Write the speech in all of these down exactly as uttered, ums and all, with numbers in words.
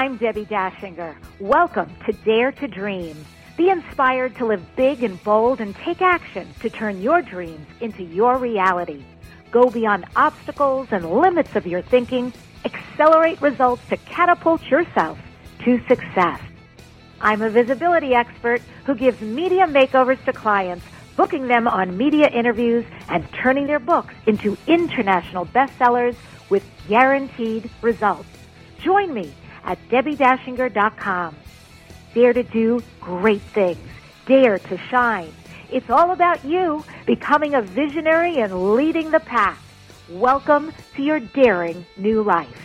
I'm Debbie Dashinger. Welcome to Dare to Dream. Be inspired to live big and bold and take action to turn your dreams into your reality. Go beyond obstacles and limits of your thinking. Accelerate results to catapult yourself to success. I'm a visibility expert who gives media makeovers to clients, booking them on media interviews and turning their books into international bestsellers with guaranteed results. Join me at debbie dashinger dot com. Dare to do great things. Dare to shine. It's all about you becoming a visionary and leading the pack. Welcome to your daring new life.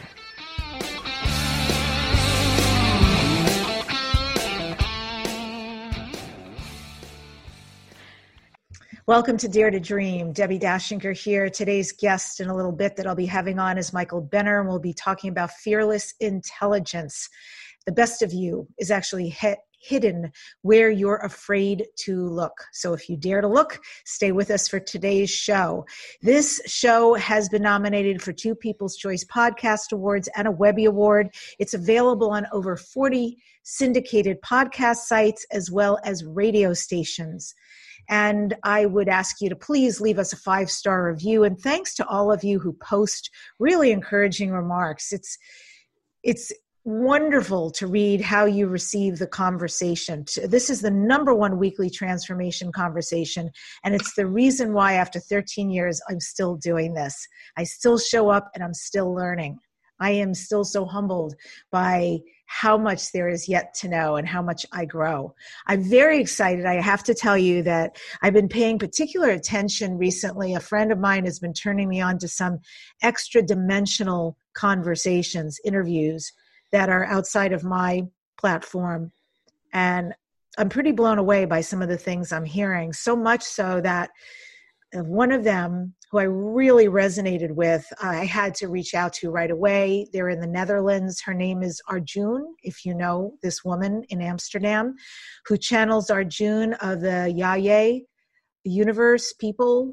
Welcome to Dare to Dream. Debbie Dashinger here. Today's guest in a little bit that I'll be having on is Michael Benner, and we'll be talking about fearless intelligence. The best of you is actually he- hidden where you're afraid to look. So if you dare to look, stay with us for today's show. This show has been nominated for two People's Choice Podcast Awards and a Webby Award. It's available on over forty syndicated podcast sites as well as radio stations. And I would ask you to please leave us a five-star review. And thanks to all of you who post really encouraging remarks. It's it's wonderful to read how you receive the conversation. This is the number one weekly transformation conversation. And it's the reason why after thirteen years, I'm still doing this. I still show up and I'm still learning. I am still so humbled by how much there is yet to know and how much I grow. I'm very excited. I have to tell you that I've been paying particular attention recently. A friend of mine has been turning me on to some extra dimensional conversations, interviews that are outside of my platform. And I'm pretty blown away by some of the things I'm hearing, so much so that one of them, who I really resonated with, I had to reach out to right away. They're in the Netherlands. Her name is Arjun, if you know this woman in Amsterdam, who channels Arjun of the Yaya universe people.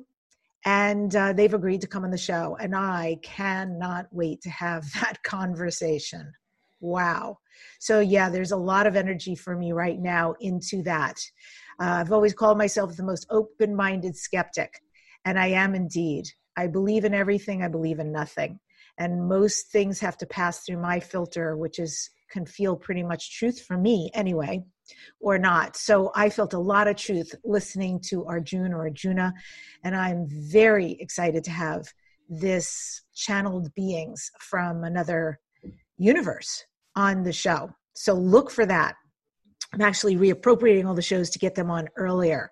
And uh, they've agreed to come on the show. And I cannot wait to have that conversation. Wow. So yeah, there's a lot of energy for me right now into that. Uh, I've always called myself the most open-minded skeptic. And I am indeed. I believe in everything. I believe in nothing. And most things have to pass through my filter, which is can feel pretty much truth for me anyway, or not. So I felt a lot of truth listening to Arjun or Arjuna. And I'm very excited to have this channeled beings from another universe on the show. So look for that. I'm actually reappropriating all the shows to get them on earlier.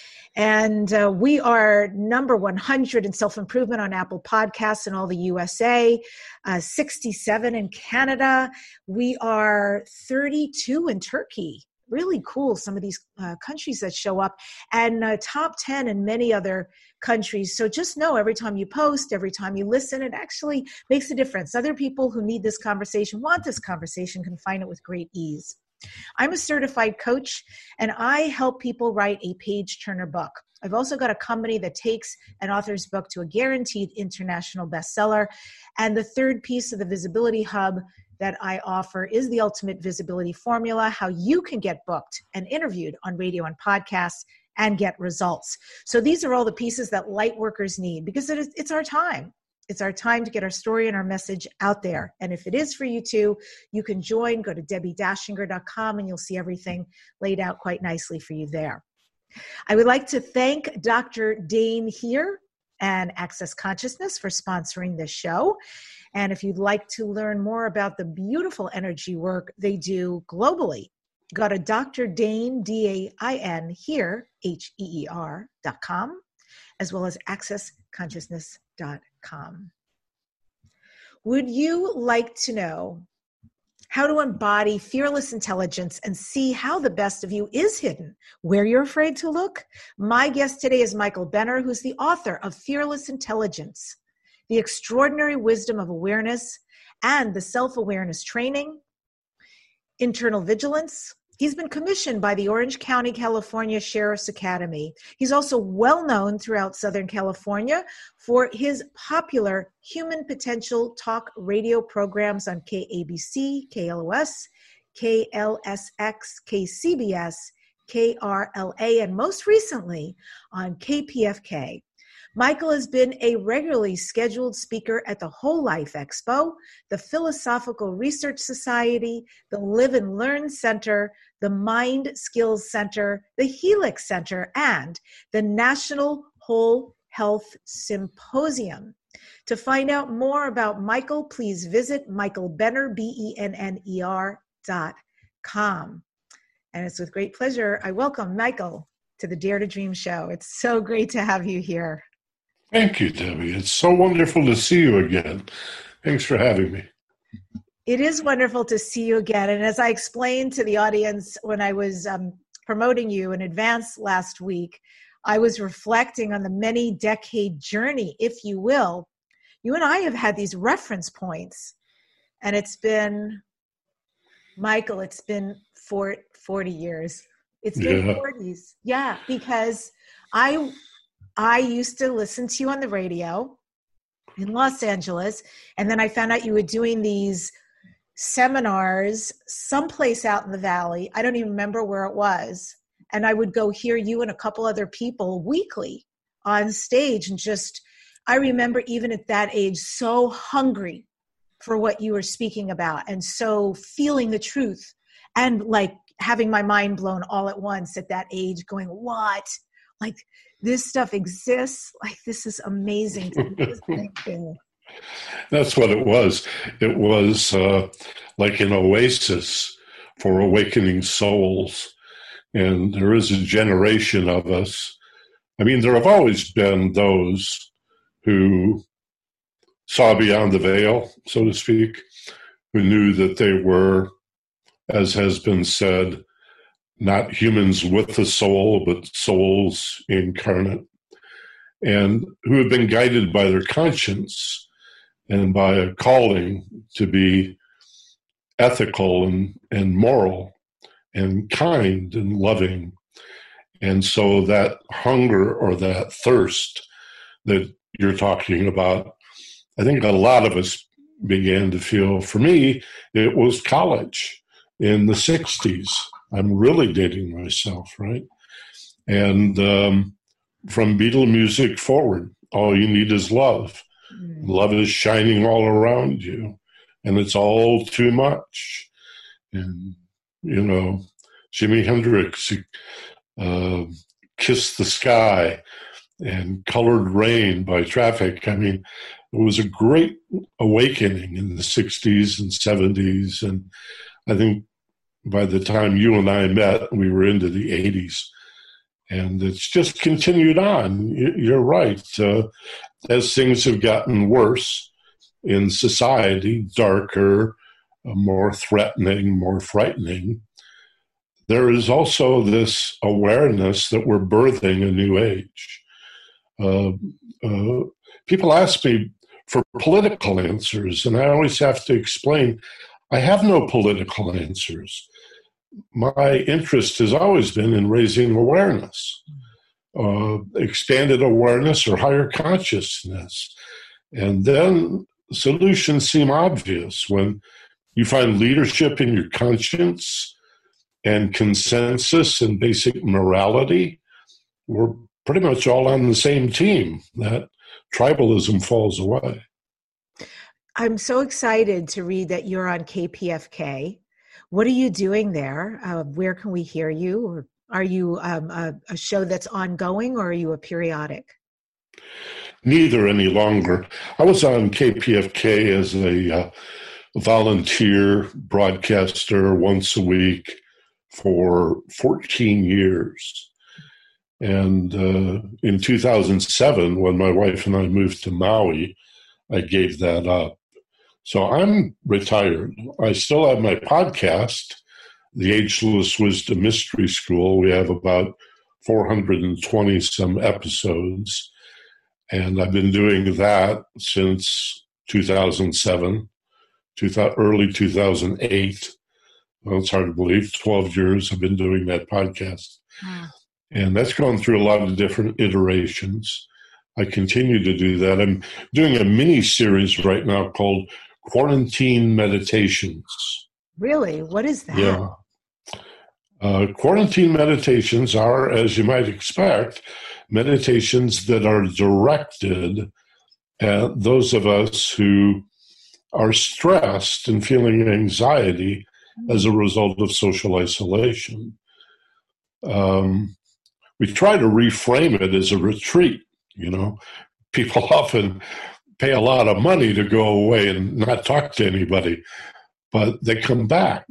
And uh, we are number one hundred in self-improvement on Apple Podcasts in all the U S A, uh, sixty-seven in Canada. We are thirty-two in Turkey. Really cool, some of these uh, countries that show up, and uh, top ten in many other countries. So just know every time you post, every time you listen, it actually makes a difference. Other people who need this conversation, want this conversation, can find it with great ease. I'm a certified coach, and I help people write a page-turner book. I've also got a company that takes an author's book to a guaranteed international bestseller. And the third piece of the Visibility Hub that I offer is the Ultimate Visibility Formula, how you can get booked and interviewed on radio and podcasts and get results. So these are all the pieces that light workers need, because it is, it's our time. It's our time to get our story and our message out there. And if it is for you too, you can join. Go to debbie dashinger dot com and you'll see everything laid out quite nicely for you there. I would like to thank Doctor Dane here and Access Consciousness for sponsoring this show. And if you'd like to learn more about the beautiful energy work they do globally, go to Doctor Dane, D A I N, here, H E E R, dot com, as well as access consciousness dot com. Would you like to know how to embody fearless intelligence and see how the best of you is hidden where you're afraid to look? My guest today is Michael Benner, who's the author of Fearless Intelligence, The Extraordinary Wisdom of Awareness, and the Self-Awareness Training, Internal Vigilance. He's been commissioned by the Orange County, California Sheriff's Academy. He's also well known throughout Southern California for his popular Human Potential talk radio programs on K A B C, K L O S, K L S X, K C B S, K R L A, and most recently on K P F K. Michael has been a regularly scheduled speaker at the Whole Life Expo, the Philosophical Research Society, the Live and Learn Center, the Mind Skills Center, the Helix Center, and the National Whole Health Symposium. To find out more about Michael, please visit Michael Benner, B E N N E R dot com. And it's with great pleasure I welcome Michael to the Dare to Dream show. It's so great to have you here. Thank you, Debbie. It's so wonderful to see you again. Thanks for having me. It is wonderful to see you again. And as I explained to the audience when I was um, promoting you in advance last week, I was reflecting on the many decade journey, if you will. You and I have had these reference points, and it's been, Michael, it's been for forty years. It's been yeah. forties. Yeah, because I I used to listen to you on the radio in Los Angeles, and then I found out you were doing these seminars someplace out in the valley. I don't even remember where it was. And I would go hear you and a couple other people weekly on stage, and just, I remember even at that age, so hungry for what you were speaking about, and so feeling the truth, and like having my mind blown all at once at that age, going, what? Like, this stuff exists? Like, this is amazing to be listening to. That's what it was. It was uh, like an oasis for awakening souls. And there is a generation of us. I mean, there have always been those who saw beyond the veil, so to speak, who knew that they were, as has been said, not humans with a soul, but souls incarnate, and who have been guided by their conscience and by a calling to be ethical and, and moral and kind and loving. And so that hunger or that thirst that you're talking about, I think a lot of us began to feel. For me, it was college in the sixties. I'm really dating myself, right? And um, from Beatle music forward, all you need is love. Mm. Love is shining all around you, and it's all too much. And, you know, Jimi Hendrix, uh, Kiss the Sky, and Colored Rain by Traffic. I mean, it was a great awakening in the sixties and seventies, and I think by the time you and I met, we were into the eighties. And it's just continued on. You're right. Uh, as things have gotten worse in society, darker, uh, more threatening, more frightening, there is also this awareness that we're birthing a new age. Uh, uh, people ask me for political answers, and I always have to explain, I have no political answers. My interest has always been in raising awareness, uh, expanded awareness or higher consciousness. And then solutions seem obvious when you find leadership in your conscience and consensus and basic morality. We're pretty much all on the same team. That tribalism falls away. I'm so excited to read that you're on K P F K. What are you doing there? Uh, where can we hear you? Or are you um, a, a show that's ongoing, or are you a periodic? Neither any longer. I was on K P F K as a uh, volunteer broadcaster once a week for fourteen years. And uh, in two thousand seven, when my wife and I moved to Maui, I gave that up. So I'm retired. I still have my podcast, The Ageless Wisdom Mystery School. We have about four hundred twenty some episodes. And I've been doing that since two thousand seven, early two thousand eight. well, it's hard to believe, twelve years I've been doing that podcast. Wow. And that's gone through a lot of different iterations. I continue to do that. I'm doing a mini series right now called Quarantine Meditations. Really? What is that? Yeah. Uh, quarantine meditations are, as you might expect, meditations that are directed at those of us who are stressed and feeling anxiety as a result of social isolation. Um, we try to reframe it as a retreat. You know, people often pay a lot of money to go away and not talk to anybody, but they come back.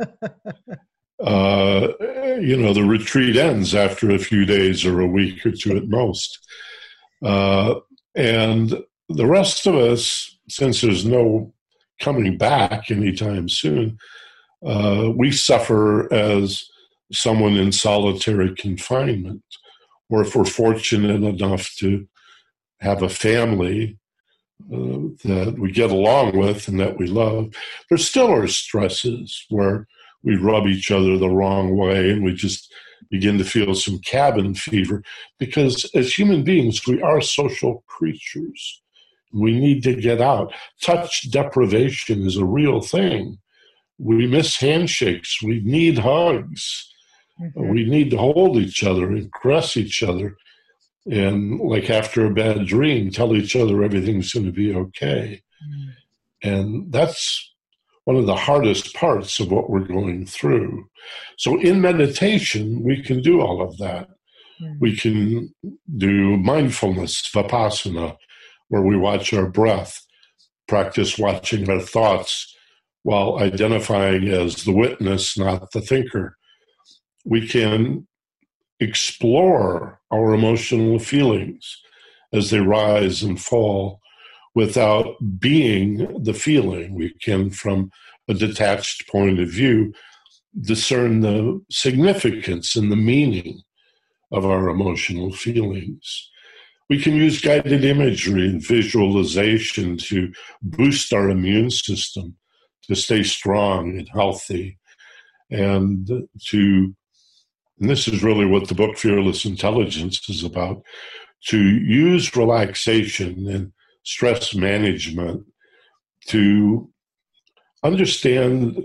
uh, you know, the retreat ends after a few days or a week or two at most. Uh, and the rest of us, since there's no coming back anytime soon, uh, we suffer as someone in solitary confinement. Or if we're fortunate enough to have a family uh, that we get along with and that we love, there still are stresses where we rub each other the wrong way and we just begin to feel some cabin fever, because as human beings, we are social creatures. We need to get out. Touch deprivation is a real thing. We miss handshakes. We need hugs. Mm-hmm. We need to hold each other and caress each other. And like after a bad dream, tell each other everything's going to be okay. Mm-hmm. And that's one of the hardest parts of what we're going through. So in meditation, we can do all of that. Mm-hmm. We can do mindfulness, vipassana, where we watch our breath, practice watching our thoughts while identifying as the witness, not the thinker. We can explore our emotional feelings as they rise and fall without being the feeling. We can, from a detached point of view, discern the significance and the meaning of our emotional feelings. We can use guided imagery and visualization to boost our immune system, to stay strong and healthy, and to, and this is really what the book Fearless Intelligence is about, to use relaxation and stress management to understand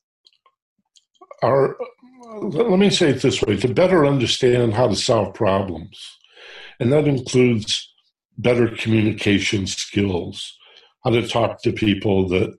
our, let me say it this way, to better understand how to solve problems. And that includes better communication skills, how to talk to people that,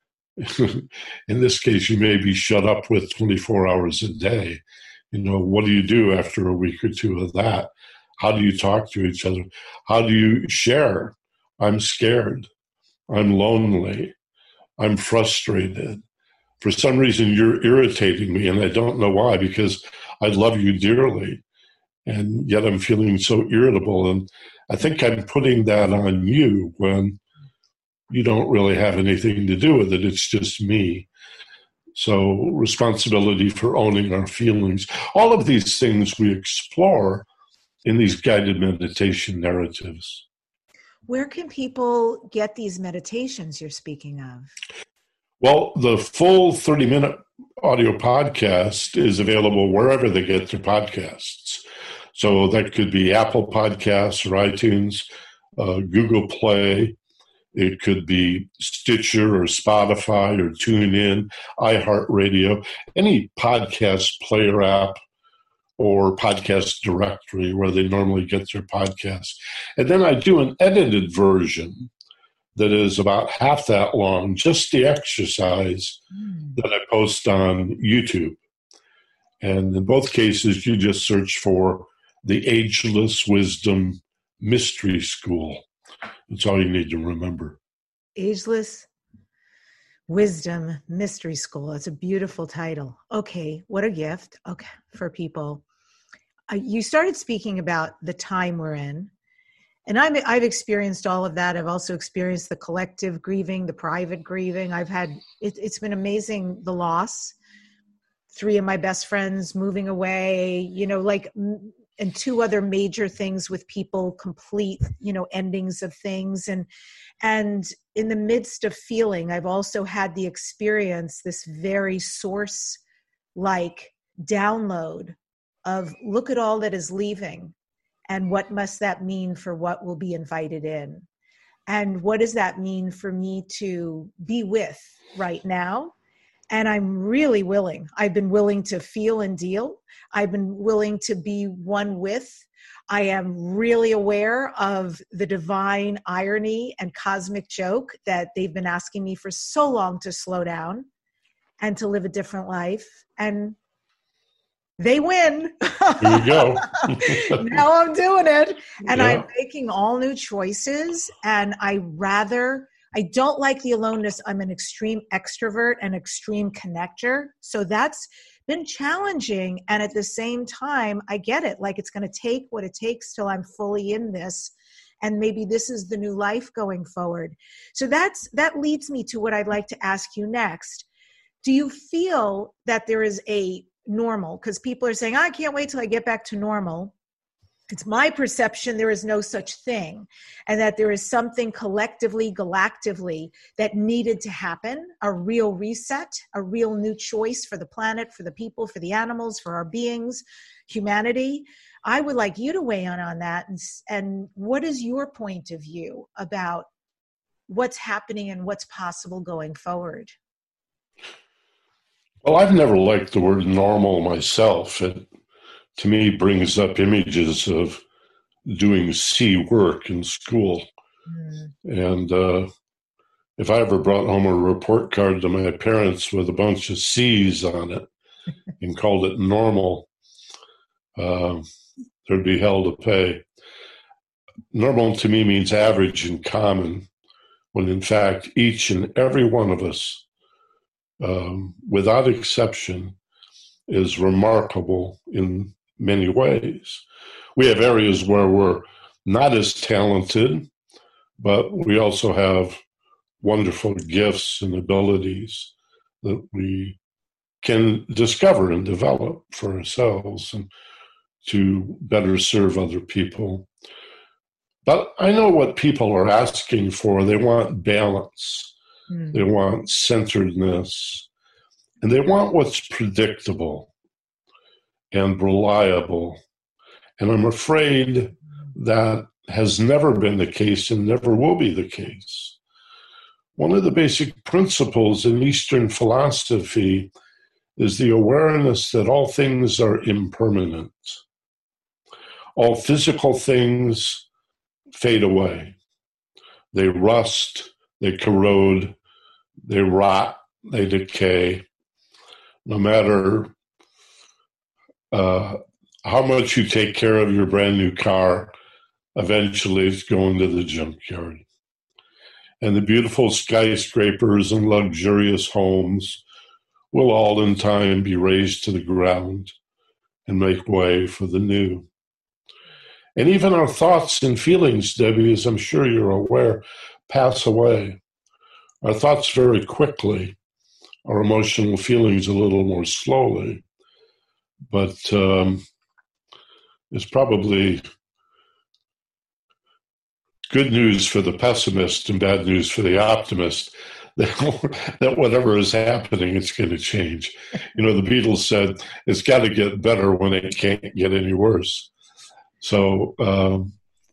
in this case, you may be shut up with twenty-four hours a day. You know, what do you do after a week or two of that? How do you talk to each other? How do you share? I'm scared. I'm lonely. I'm frustrated. For some reason, you're irritating me, and I don't know why, because I love you dearly. And yet I'm feeling so irritable. And I think I'm putting that on you when you don't really have anything to do with it. It's just me. So responsibility for owning our feelings. All of these things we explore in these guided meditation narratives. Where can people get these meditations you're speaking of? Well, the full thirty-minute audio podcast is available wherever they get their podcasts. So that could be Apple Podcasts or iTunes, uh, Google Play. It could be Stitcher or Spotify or TuneIn, iHeartRadio, any podcast player app or podcast directory where they normally get their podcasts. And then I do an edited version that is about half that long, just the exercise mm. that I post on YouTube. And in both cases, you just search for the Ageless Wisdom Mystery School. That's all you need to remember. Ageless Wisdom Mystery School. It's a beautiful title. Okay, what a gift. Okay, for people. Uh, you started speaking about the time we're in. And I'm, I've experienced all of that. I've also experienced the collective grieving, the private grieving. I've had, it, it's been amazing, the loss. Three of my best friends moving away, you know, like and two other major things with people, complete, you know, endings of things. And, and in the midst of feeling, I've also had the experience, this very source-like download of look at all that is leaving and what must that mean for what will be invited in. And what does that mean for me to be with right now? And I'm really willing. I've been willing to feel and deal. I've been willing to be one with. I am really aware of the divine irony and cosmic joke that they've been asking me for so long to slow down and to live a different life. And they win. Here you go. Now I'm doing it. And Yeah. I'm making all new choices. And I rather, I don't like the aloneness. I'm an extreme extrovert and extreme connector. So that's been challenging. And at the same time, I get it. Like it's going to take what it takes till I'm fully in this. And maybe this is the new life going forward. So that's, that leads me to what I'd like to ask you next. Do you feel that there is a normal? Because people are saying, I can't wait till I get back to normal. It's my perception there is no such thing, and that there is something collectively, galactically that needed to happen, a real reset, a real new choice for the planet, for the people, for the animals, for our beings, humanity. I would like you to weigh in on that. And, and what is your point of view about what's happening and what's possible going forward? Well, I've never liked the word normal myself. It, to me, brings up images of doing C work in school. Mm. And uh, if I ever brought home a report card to my parents with a bunch of C's on it and called it normal, uh, there'd be hell to pay. Normal to me means average and common, when in fact each and every one of us, Um, without exception, is remarkable in many ways. We have areas where we're not as talented, but we also have wonderful gifts and abilities that we can discover and develop for ourselves and to better serve other people. But I know what people are asking for. They want balance. Mm. They want centeredness, and they want what's predictable and reliable. And I'm afraid that has never been the case and never will be the case. One of the basic principles in Eastern philosophy is the awareness that all things are impermanent. All physical things fade away. They rust, they corrode, they rot, they decay. No matter uh, how much you take care of your brand new car, eventually it's going to the junkyard. And the beautiful skyscrapers and luxurious homes will all in time be razed to the ground and make way for the new. And even our thoughts and feelings, Debbie, as I'm sure you're aware, pass away. Our thoughts very quickly, our emotional feelings a little more slowly. But um, it's probably good news for the pessimist and bad news for the optimist that, that whatever is happening, it's going to change. You know, the Beatles said, it's got to get better when it can't get any worse. So um,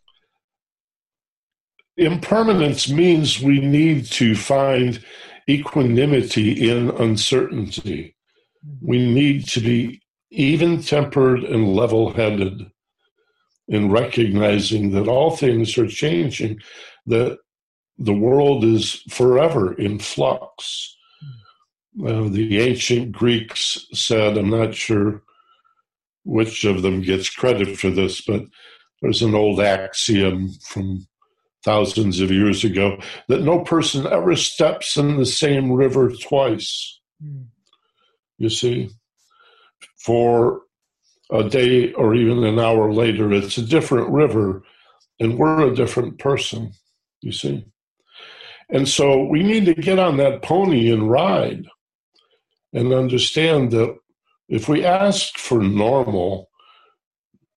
impermanence means we need to find equanimity in uncertainty. We need to be even-tempered and level-headed in recognizing that all things are changing, that the world is forever in flux. Uh, the ancient Greeks said, I'm not sure which of them gets credit for this, but there's an old axiom from thousands of years ago that no person ever steps in the same river twice. Mm. You see, for a day or even an hour later, it's a different river and we're a different person, you see. And so we need to get on that pony and ride and understand that if we ask for normal,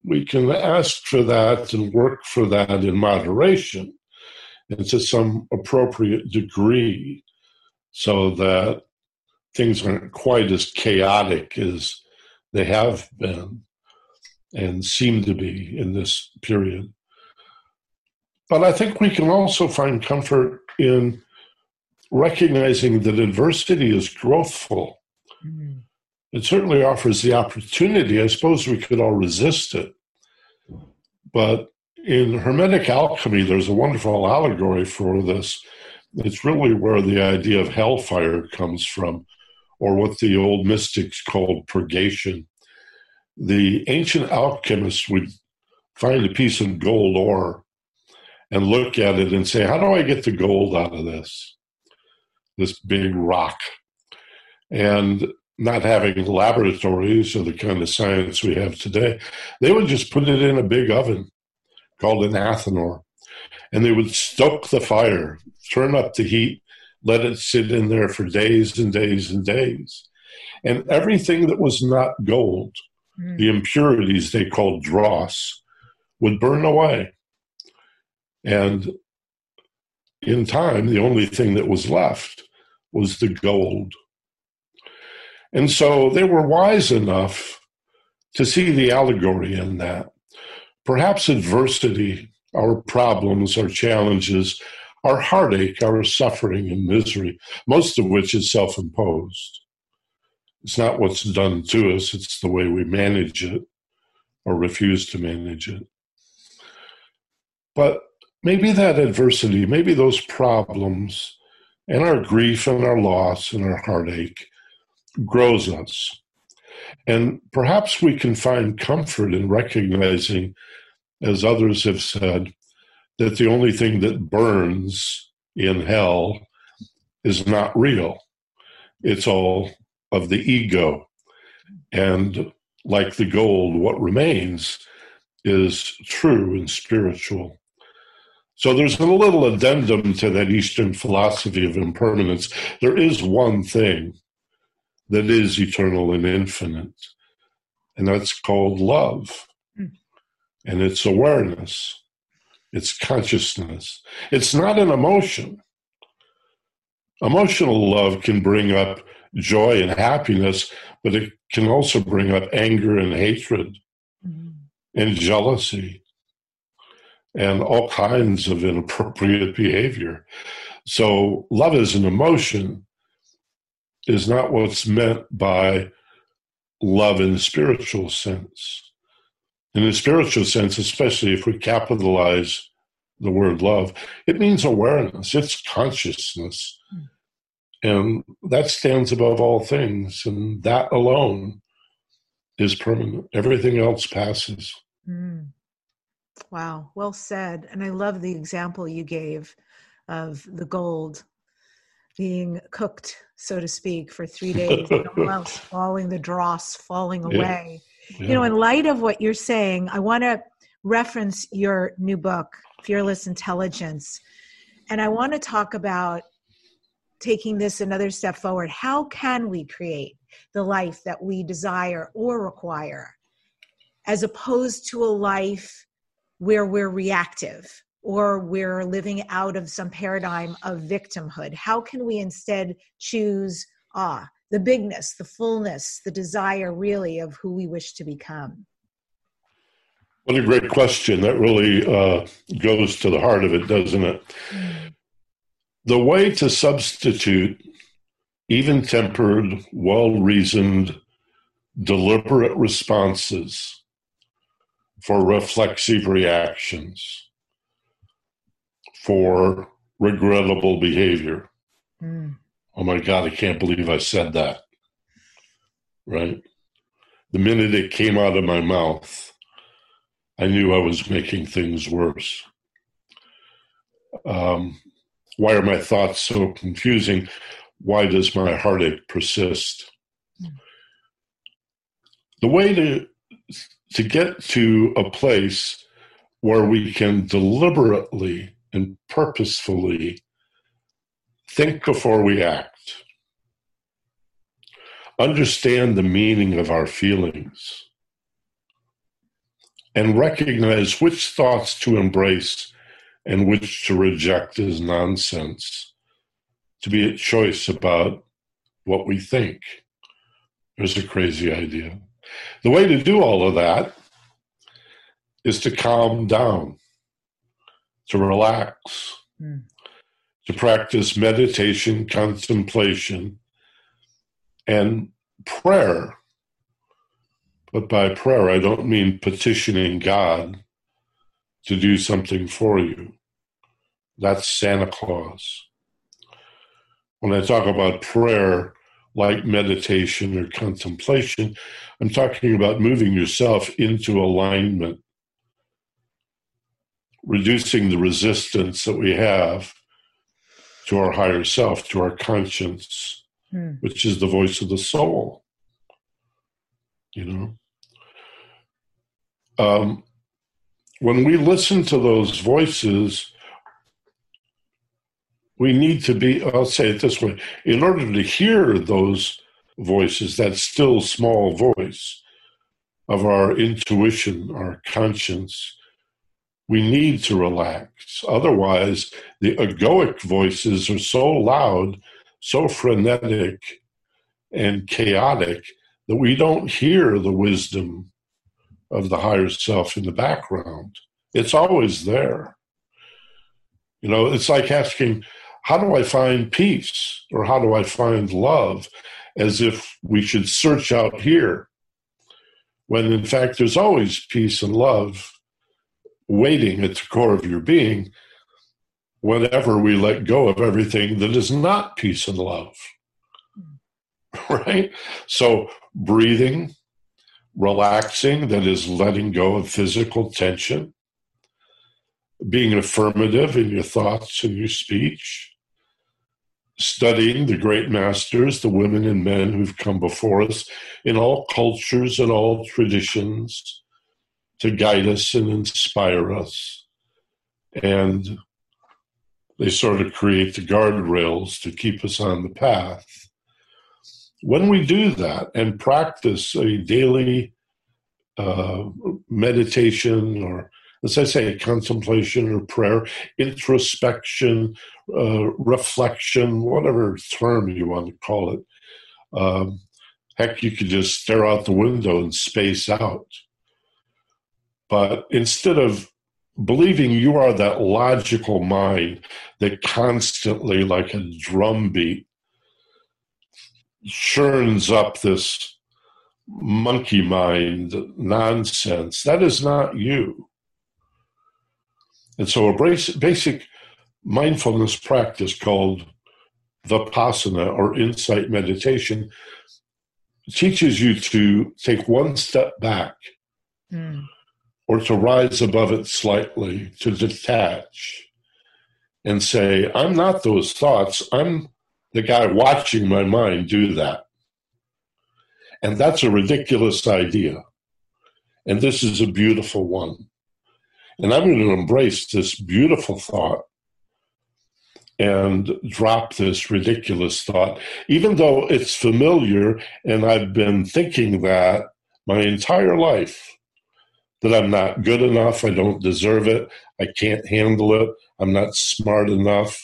we can ask for that and work for that in moderation and to some appropriate degree so that things aren't quite as chaotic as they have been and seem to be in this period. But I think we can also find comfort in recognizing that adversity is growthful. Mm-hmm. It certainly offers the opportunity. I suppose we could all resist it. But in Hermetic alchemy, there's a wonderful allegory for this. It's really where the idea of hellfire comes from, or what the old mystics called purgation. The ancient alchemists would find a piece of gold ore and look at it and say, how do I get the gold out of this, this big rock? And not having laboratories or the kind of science we have today, they would just put it in a big oven called an athanor. And they would stoke the fire, turn up the heat, let it sit in there for days and days and days. And everything that was not gold, mm. the impurities they called dross, would burn away. And in time, the only thing that was left was the gold. And so they were wise enough to see the allegory in that. Perhaps adversity, our problems, our challenges, our heartache, our suffering and misery, most of which is self-imposed. It's not what's done to us, it's the way we manage it or refuse to manage it. But maybe that adversity, maybe those problems and our grief and our loss and our heartache grows us. And perhaps we can find comfort in recognizing, as others have said, that the only thing that burns in hell is not real. It's all of the ego. And like the gold, what remains is true and spiritual. So there's a little addendum to that Eastern philosophy of impermanence. There is one thing that is eternal and infinite, and that's called love. Mm. And it's awareness. It's consciousness. It's not an emotion. Emotional love can bring up joy and happiness, but it can also bring up anger and hatred mm. and jealousy and all kinds of inappropriate behavior. So love as an emotion is not what's meant by love in the spiritual sense. In the spiritual sense, especially if we capitalize the word love, it means awareness, it's consciousness. Mm. And that stands above all things, and that alone is permanent. Everything else passes. Mm. Wow, well said. And I love the example you gave of the gold being cooked, so to speak, for three days, and almost falling, the dross falling away. Yeah. Yeah. You know, in light of what you're saying, I want to reference your new book, Fearless Intelligence. And I want to talk about taking this another step forward. How can we create the life that we desire or require, as opposed to a life where we're reactive or we're living out of some paradigm of victimhood? How can we instead choose ah, the bigness, the fullness, the desire really of who we wish to become? What a great question. That really uh, goes to the heart of it, doesn't it? Mm. The way to substitute even-tempered, well-reasoned, deliberate responses for reflexive reactions, for regrettable behavior. Mm. Oh my God, I can't believe I said that. Right? The minute it came out of my mouth, I knew I was making things worse. Um, why are my thoughts so confusing? Why does my heartache persist? Mm. The way to, to get to a place where we can deliberately and purposefully think before we act, understand the meaning of our feelings, and recognize which thoughts to embrace and which to reject as nonsense, to be a choice about what we think. There's a crazy idea. The way to do all of that is to calm down, to relax, mm. to practice meditation, contemplation, and prayer. But by prayer, I don't mean petitioning God to do something for you. That's Santa Claus. When I talk about prayer, like meditation or contemplation, I'm talking about moving yourself into alignment, reducing the resistance that we have to our higher self, to our conscience, hmm. which is the voice of the soul. You know? Um, when we listen to those voices, we need to be, I'll say it this way, in order to hear those voices, that still small voice of our intuition, our conscience, we need to relax. Otherwise, the egoic voices are so loud, so frenetic and chaotic that we don't hear the wisdom of the higher self in the background. It's always there. You know, it's like asking, how do I find peace? Or how do I find love? As if we should search out here, when in fact there's always peace and love waiting at the core of your being whenever we let go of everything that is not peace and love. Right? So breathing, relaxing, that is letting go of physical tension, being affirmative in your thoughts and your speech, studying the great masters, the women and men who've come before us in all cultures and all traditions to guide us and inspire us. And they sort of create the guardrails to keep us on the path. When we do that and practice a daily uh, meditation, or as I say, contemplation or prayer, introspection, uh, reflection, whatever term you want to call it. Um, heck, you could just stare out the window and space out. But instead of believing you are that logical mind that constantly, like a drumbeat, churns up this monkey mind nonsense, that is not you. And so a basic mindfulness practice called Vipassana, or insight meditation, teaches you to take one step back mm. or to rise above it slightly, to detach and say, I'm not those thoughts. I'm the guy watching my mind do that. And that's a ridiculous idea. And this is a beautiful one. And I'm going to embrace this beautiful thought and drop this ridiculous thought, even though it's familiar and I've been thinking that my entire life, that I'm not good enough, I don't deserve it, I can't handle it, I'm not smart enough,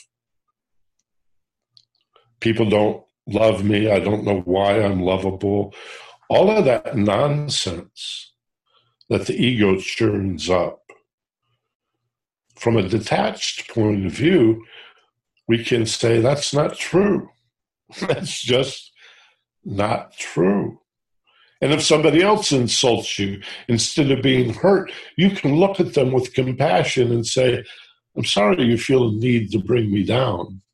people don't love me, I don't know why I'm lovable. All of that nonsense that the ego churns up. From a detached point of view, we can say that's not true. That's just not true. And if somebody else insults you, instead of being hurt, you can look at them with compassion and say, I'm sorry you feel a need to bring me down,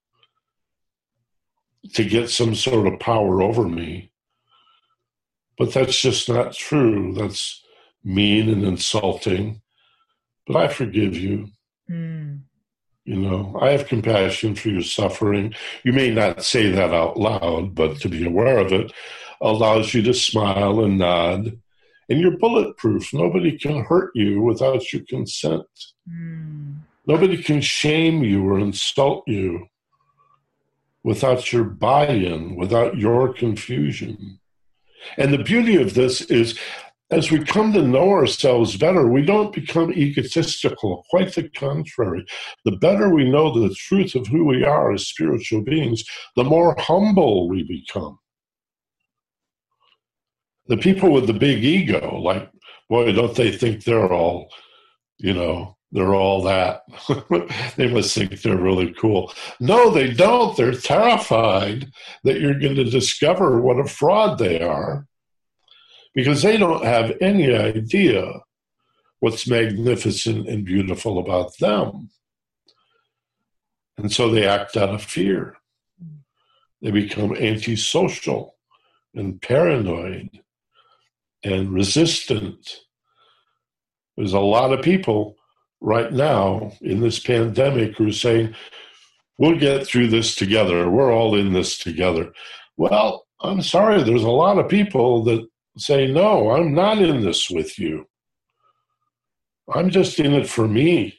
to get some sort of power over me. But that's just not true. That's mean and insulting. But I forgive you. Mm. You know, I have compassion for your suffering. You may not say that out loud, but to be aware of it allows you to smile and nod. And you're bulletproof. Nobody can hurt you without your consent. Mm. Nobody can shame you or insult you without your buy-in, without your confusion. And the beauty of this is, as we come to know ourselves better, we don't become egotistical. Quite the contrary. The better we know the truth of who we are as spiritual beings, the more humble we become. The people with the big ego, like, boy, don't they think they're all, you know, they're all that. They must think they're really cool. No, they don't. They're terrified that you're going to discover what a fraud they are, because they don't have any idea what's magnificent and beautiful about them. And so they act out of fear. They become antisocial and paranoid and resistant. There's a lot of people right now in this pandemic who are saying, we'll get through this together. We're all in this together. Well, I'm sorry, there's a lot of people that say, no, I'm not in this with you. I'm just in it for me.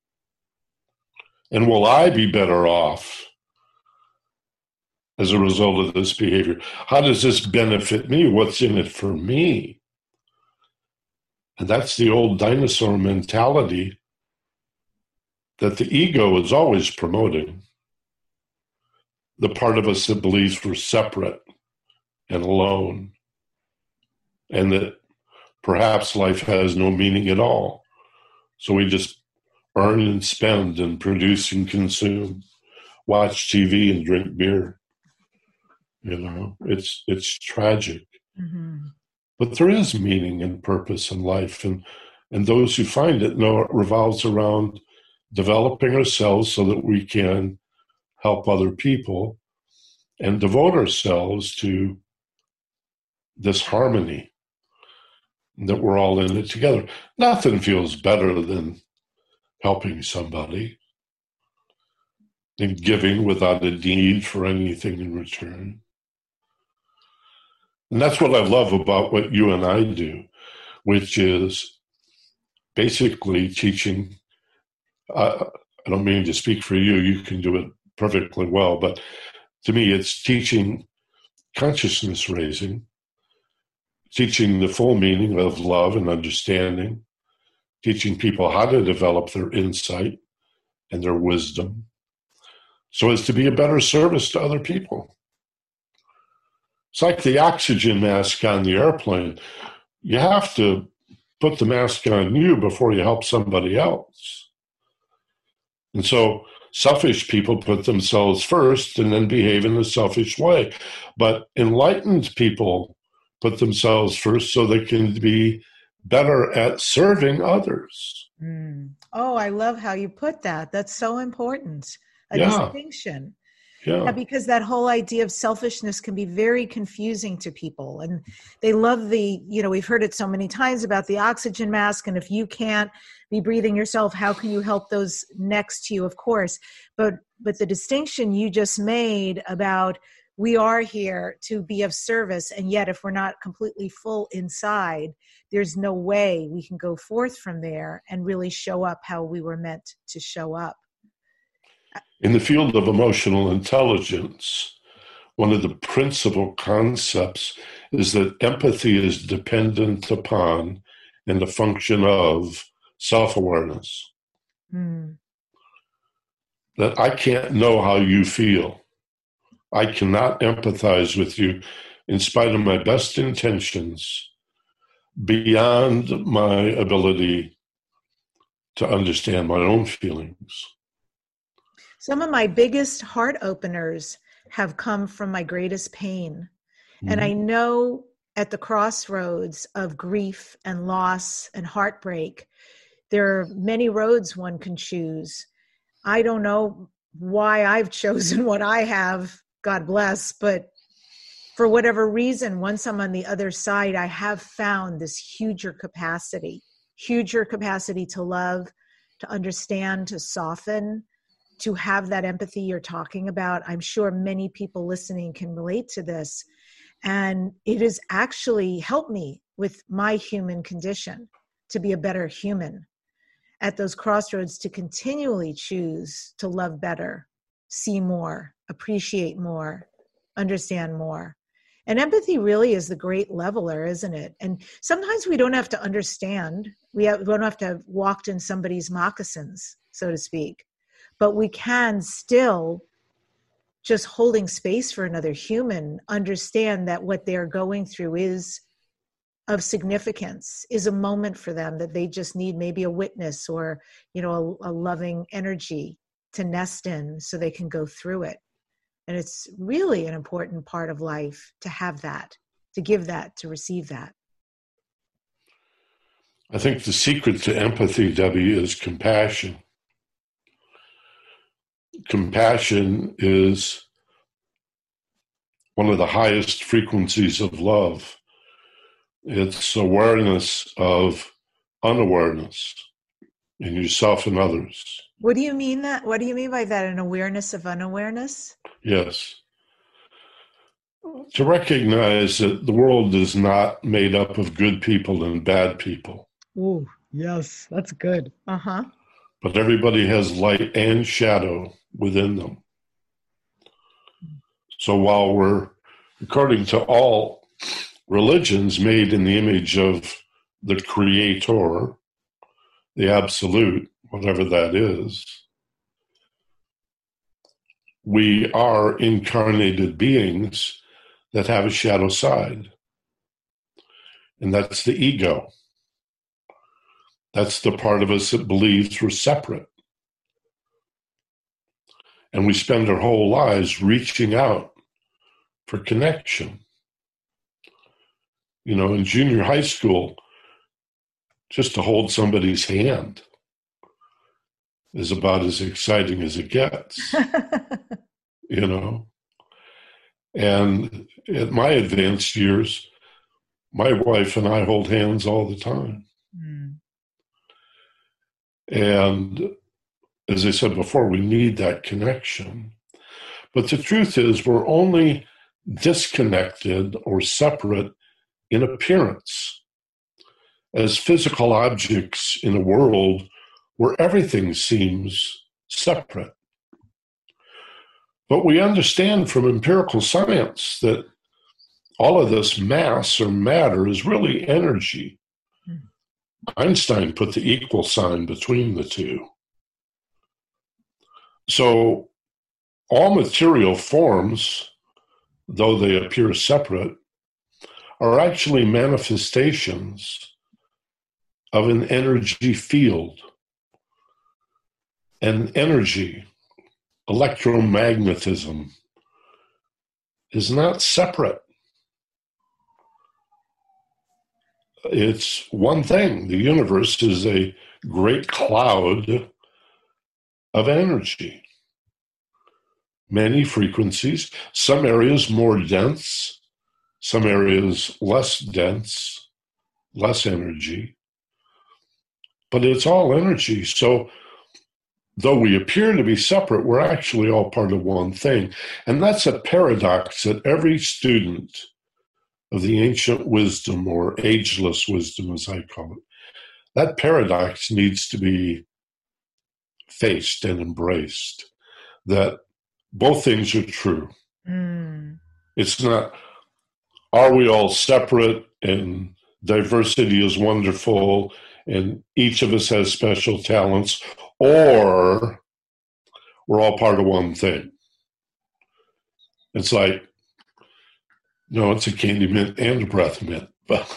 And will I be better off as a result of this behavior? How does this benefit me? What's in it for me? And that's the old dinosaur mentality that the ego is always promoting. The part of us that believes we're separate and alone, and that perhaps life has no meaning at all. So we just earn and spend and produce and consume, watch T V and drink beer. You know, it's it's tragic. Mm-hmm. But there is meaning and purpose in life, and, and those who find it know it revolves around developing ourselves so that we can help other people and devote ourselves to this harmony, that we're all in it together. Nothing feels better than helping somebody and giving without a need for anything in return. And that's what I love about what you and I do, which is basically teaching. Uh, I don't mean to speak for you. You can do it perfectly well. But to me, it's teaching consciousness raising, teaching the full meaning of love and understanding, teaching people how to develop their insight and their wisdom so as to be a better service to other people. It's like the oxygen mask on the airplane. You have to put the mask on you before you help somebody else. And so selfish people put themselves first and then behave in a selfish way. But enlightened people put themselves first so they can be better at serving others. Mm. Oh, I love how you put that. That's so important. A yeah. distinction. Yeah. Yeah, because that whole idea of selfishness can be very confusing to people. And they love the, you know, we've heard it so many times about the oxygen mask. And if you can't be breathing yourself, how can you help those next to you? Of course. But, but the distinction you just made about we are here to be of service. And yet if we're not completely full inside, there's no way we can go forth from there and really show up how we were meant to show up. In the field of emotional intelligence, one of the principal concepts is that empathy is dependent upon and a function of self-awareness. Mm. That I can't know how you feel. I cannot empathize with you in spite of my best intentions, beyond my ability to understand my own feelings. Some of my biggest heart openers have come from my greatest pain. Mm-hmm. And I know at the crossroads of grief and loss and heartbreak, there are many roads one can choose. I don't know why I've chosen what I have, God bless, but for whatever reason, once I'm on the other side, I have found this huger capacity, huger capacity to love, to understand, to soften, to have that empathy you're talking about. I'm sure many people listening can relate to this. And it has actually helped me with my human condition to be a better human at those crossroads, to continually choose to love better, see more, appreciate more, understand more. And empathy really is the great leveler, isn't it? And sometimes we don't have to understand. We, have, we don't have to have walked in somebody's moccasins, so to speak. But we can still, just holding space for another human, understand that what they're going through is of significance, is a moment for them that they just need maybe a witness or, you know, a, a loving energy to nest in so they can go through it. And it's really an important part of life to have that, to give that, to receive that. I think the secret to empathy, Debbie, is compassion. Compassion is one of the highest frequencies of love. It's awareness of unawareness in yourself and others. What do you mean that? What do you mean by that? An awareness of unawareness? Yes. To recognize that the world is not made up of good people and bad people. Ooh, yes, that's good. Uh-huh. But everybody has light and shadow within them. So while we're, according to all religions, made in the image of the Creator, the Absolute, whatever that is, we are incarnated beings that have a shadow side. And that's the ego. That's the part of us that believes we're separate. And we spend our whole lives reaching out for connection. You know, in junior high school, just to hold somebody's hand is about as exciting as it gets, you know. And at my advanced years, my wife and I hold hands all the time. Mm. And as I said before, we need that connection. But the truth is, we're only disconnected or separate in appearance, as physical objects in a world where everything seems separate. But we understand from empirical science that all of this mass or matter is really energy. Mm. Einstein put the equal sign between the two. So all material forms, though they appear separate, are actually manifestations of an energy field. And energy, electromagnetism, is not separate. It's one thing. The universe is a great cloud of energy. Many frequencies, some areas more dense, some areas less dense, less energy. But it's all energy. So though we appear to be separate, we're actually all part of one thing. And that's a paradox that every student of the ancient wisdom, or ageless wisdom as I call it, that paradox needs to be faced and embraced, that both things are true. Mm. It's not, are we all separate and diversity is wonderful and each of us has special talents, or we're all part of one thing. It's like, no, it's a candy mint and a breath mint.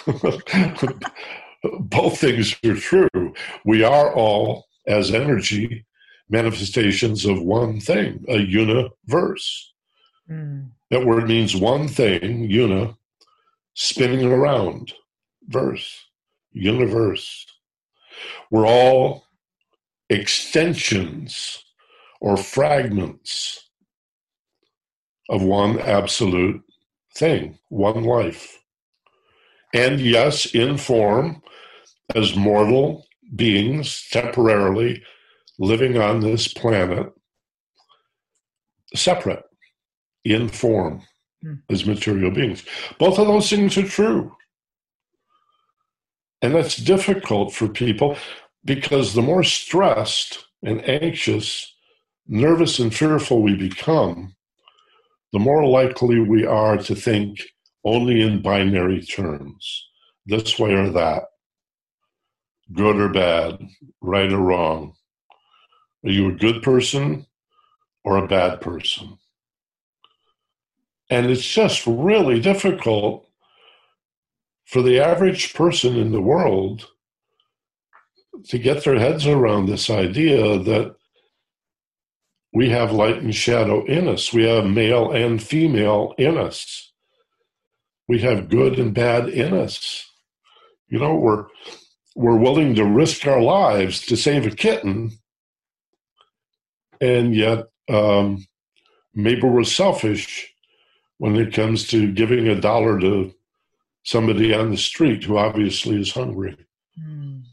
Both things are true. We are all, as energy, manifestations of one thing, a universe. Mm. That word means one thing, uni, spinning around, verse, universe. We're all extensions or fragments of one absolute thing, one life. And yes, in form, as mortal beings temporarily living on this planet, separate in form mm. as material beings. Both of those things are true. And that's difficult for people because the more stressed and anxious, nervous and fearful we become, the more likely we are to think only in binary terms, this way or that, good or bad, right or wrong. Are you a good person or a bad person? And it's just really difficult for the average person in the world to get their heads around this idea that we have light and shadow in us. We have male and female in us. We have good and bad in us. You know, we're we're willing to risk our lives to save a kitten, and yet um, maybe we're selfish when it comes to giving a dollar to somebody on the street who obviously is hungry. Mm.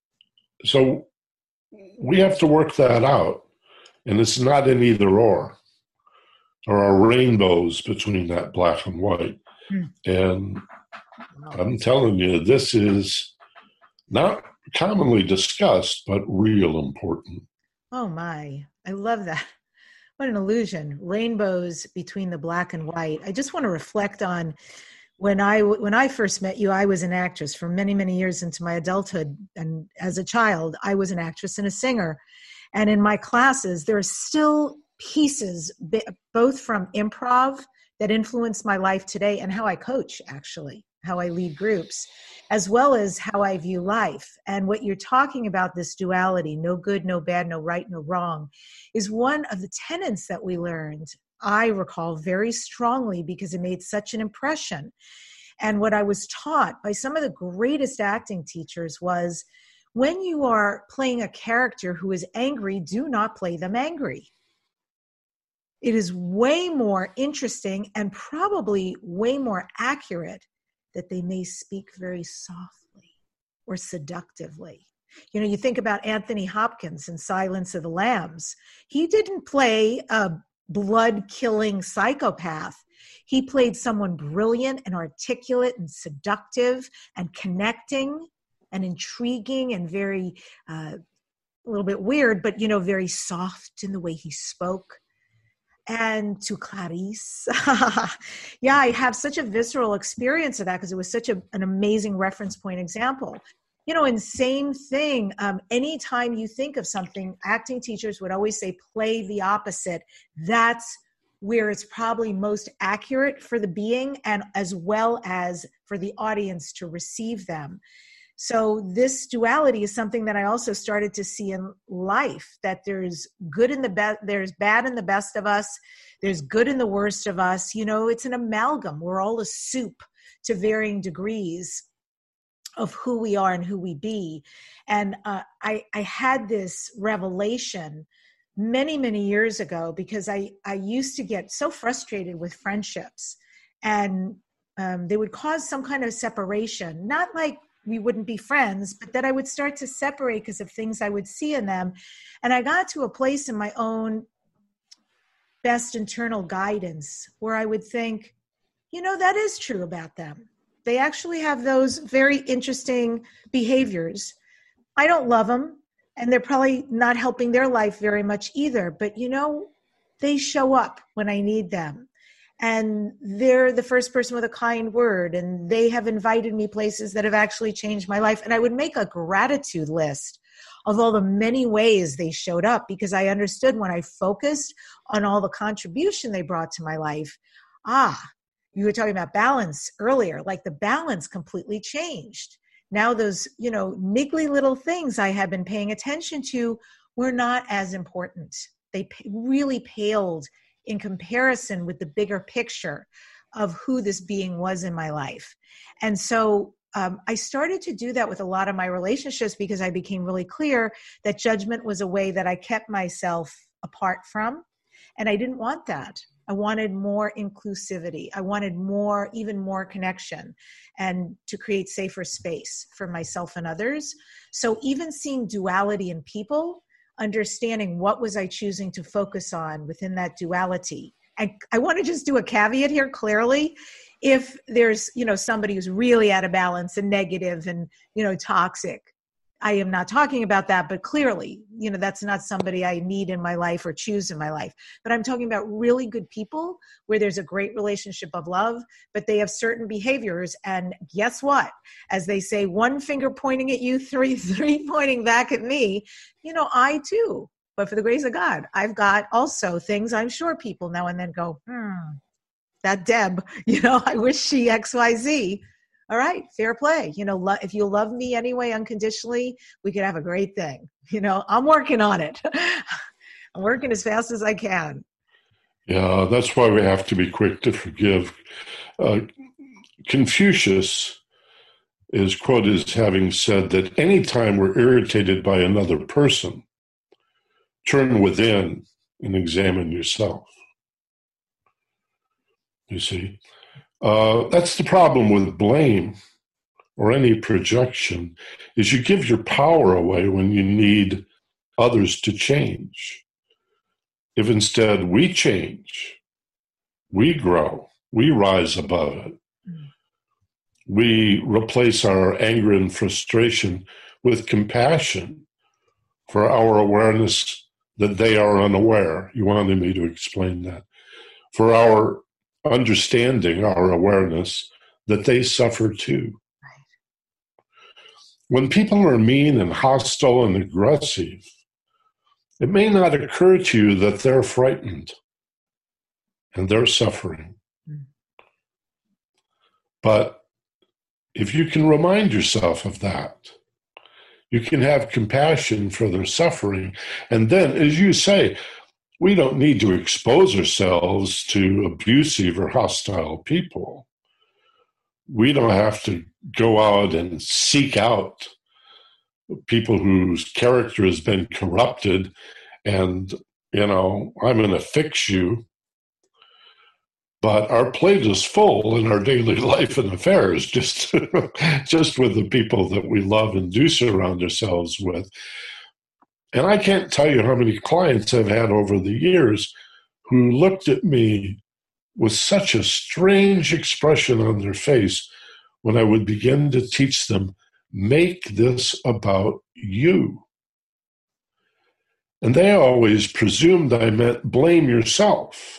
So we have to work that out. And it's not an either or. There are rainbows between that black and white. Mm. And I'm telling you, this is not commonly discussed, but real important. Oh my, I love that. What an illusion. Rainbows between the black and white. I just want to reflect on when I, when I first met you, I was an actress for many, many years into my adulthood. And as a child, I was an actress and a singer. And in my classes, there are still pieces, both from improv that influence my life today and how I coach, actually, how I lead groups, as well as how I view life. And what you're talking about, this duality, no good, no bad, no right, no wrong, is one of the tenets that we learned, I recall very strongly because it made such an impression. And what I was taught by some of the greatest acting teachers was, when you are playing a character who is angry, do not play them angry. It is way more interesting and probably way more accurate that they may speak very softly or seductively. You know, you think about Anthony Hopkins in Silence of the Lambs. He didn't play a blood-killing psychopath. He played someone brilliant and articulate and seductive and connecting and intriguing and very, uh, a little bit weird, but, you know, very soft in the way he spoke. And to Clarice, yeah, I have such a visceral experience of that because it was such a, an amazing reference point example. You know, and same thing, um, anytime you think of something, acting teachers would always say, play the opposite. That's where it's probably most accurate for the being and as well as for the audience to receive them. So this duality is something that I also started to see in life, that there's good in the best, there's bad in the best of us. There's good in the worst of us. You know, it's an amalgam. We're all a soup to varying degrees of who we are and who we be. And uh, I, I had this revelation many, many years ago because I, I used to get so frustrated with friendships, and um, they would cause some kind of separation, not like we wouldn't be friends, but that I would start to separate because of things I would see in them. And I got to a place in my own best internal guidance where I would think, you know, that is true about them. They actually have those very interesting behaviors. I don't love them, and they're probably not helping their life very much either. But, you know, they show up when I need them. And they're the first person with a kind word, and they have invited me places that have actually changed my life. And I would make a gratitude list of all the many ways they showed up, because I understood when I focused on all the contribution they brought to my life, ah, you were talking about balance earlier, like the balance completely changed. Now those, you know, niggly little things I had been paying attention to were not as important. They really paled in comparison with the bigger picture of who this being was in my life. And so um, I started to do that with a lot of my relationships because I became really clear that judgment was a way that I kept myself apart from. And I didn't want that. I wanted more inclusivity. I wanted more, even more connection, and to create safer space for myself and others. So even seeing duality in people, understanding what was I choosing to focus on within that duality. And I want to just do a caveat here clearly. If there's, you know, somebody who's really out of balance and negative and, you know, toxic, I am not talking about that, but clearly, you know, that's not somebody I need in my life or choose in my life. But I'm talking about really good people where there's a great relationship of love, but they have certain behaviors. And guess what? As they say, one finger pointing at you, three, three pointing back at me. You know, I too, but for the grace of God, I've got also things I'm sure people now and then go, hmm, that Deb, you know, I wish she X Y Z. All right, fair play. You know, lo- if you love me anyway, unconditionally, we could have a great thing. You know, I'm working on it. I'm working as fast as I can. Yeah, that's why we have to be quick to forgive. Uh, Confucius is quoted as having said that anytime we're irritated by another person, turn within and examine yourself. You see? Uh, that's the problem with blame or any projection, is you give your power away when you need others to change. If instead we change, we grow, we rise above it, we replace our anger and frustration with compassion for our awareness that they are unaware. You wanted me to explain that. For our understanding, our awareness that they suffer too. When people are mean and hostile and aggressive, it may not occur to you that they're frightened and they're suffering. Mm. But if you can remind yourself of that, you can have compassion for their suffering. And then, as you say, we don't need to expose ourselves to abusive or hostile people. We don't have to go out and seek out people whose character has been corrupted and, you know, I'm going to fix you. But our plate is full in our daily life and affairs, just, just with the people that we love and do surround ourselves with. And I can't tell you how many clients I've had over the years who looked at me with such a strange expression on their face when I would begin to teach them, make this about you. And they always presumed I meant blame yourself.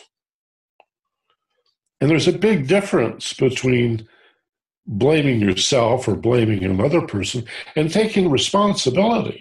And there's a big difference between blaming yourself or blaming another person and taking responsibility.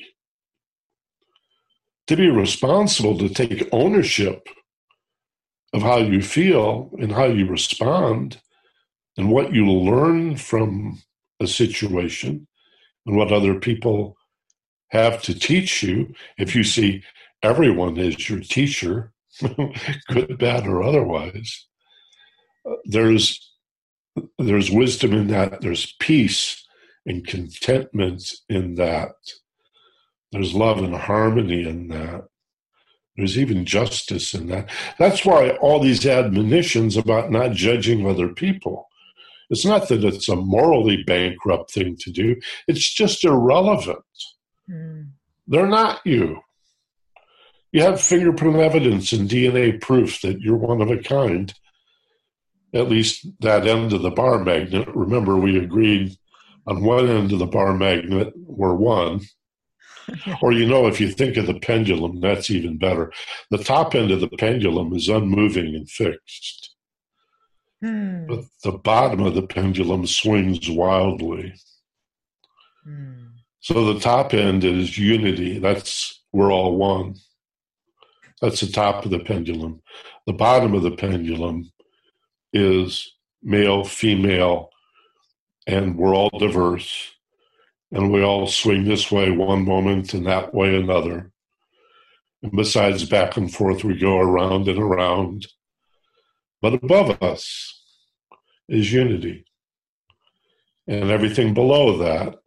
To be responsible, to take ownership of how you feel and how you respond and what you learn from a situation and what other people have to teach you. If you see everyone as your teacher, good, bad, or otherwise, there's there's wisdom in that. There's peace and contentment in that. There's love and harmony in that. There's even justice in that. That's why all these admonitions about not judging other people, it's not that it's a morally bankrupt thing to do. It's just irrelevant. Mm. They're not you. You have fingerprint evidence and D N A proof that you're one of a kind. At least that end of the bar magnet. Remember, we agreed on one end of the bar magnet, we're one. Or, you know, if you think of the pendulum, that's even better. The top end of the pendulum is unmoving and fixed. Hmm. But the bottom of the pendulum swings wildly. Hmm. So the top end is unity. That's, we're all one. That's the top of the pendulum. The bottom of the pendulum is male, female, and we're all diverse. And we all swing this way one moment and that way another. And besides back and forth, we go around and around. But above us is unity. And everything below that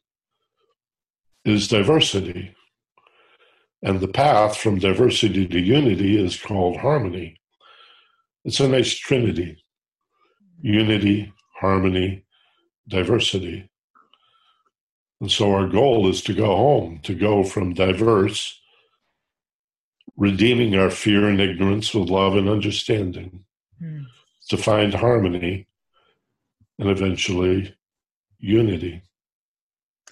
is diversity. And the path from diversity to unity is called harmony. It's a nice trinity. Unity, harmony, diversity. And so our goal is to go home, to go from diverse, redeeming our fear and ignorance with love and understanding, mm. to find harmony and eventually unity.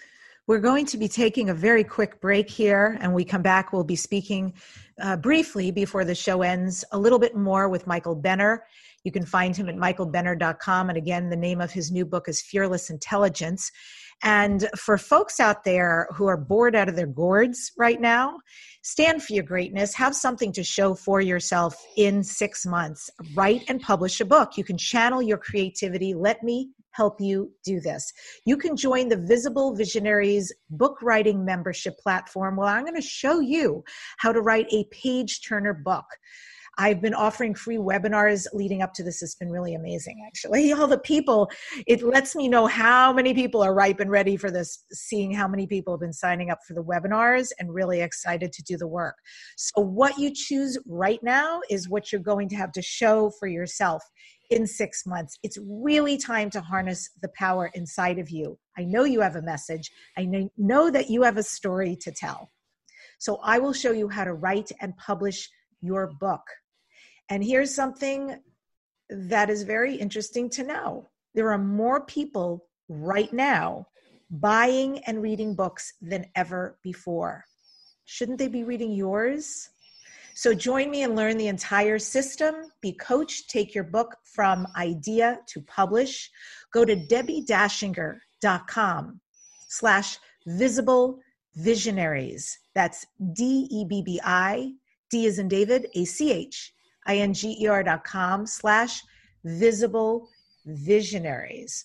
We're going to be taking a very quick break here, and we come back, we'll be speaking uh, briefly before the show ends, a little bit more with Michael Benner. You can find him at michael benner dot com. And again, the name of his new book is Fearless Intelligence. And for folks out there who are bored out of their gourds right now, stand for your greatness. Have something to show for yourself in six months. Write and publish a book. You can channel your creativity. Let me help you do this. You can join the Visible Visionaries book writing membership platform. Well, I'm going to show you how to write a page turner book. I've been offering free webinars leading up to this. It's been really amazing, actually. All the people, it lets me know how many people are ripe and ready for this, seeing how many people have been signing up for the webinars and really excited to do the work. So what you choose right now is what you're going to have to show for yourself in six months. It's really time to harness the power inside of you. I know you have a message. I know that you have a story to tell. So I will show you how to write and publish your book. And here's something that is very interesting to know. There are more people right now buying and reading books than ever before. Shouldn't they be reading yours? So join me and learn the entire system. Be coached. Take your book from idea to publish. Go to debbie dashinger dot com slash visible visionaries. That's D E B B I, D as in David, A C H, I N G E R dot com slash visible visionaries.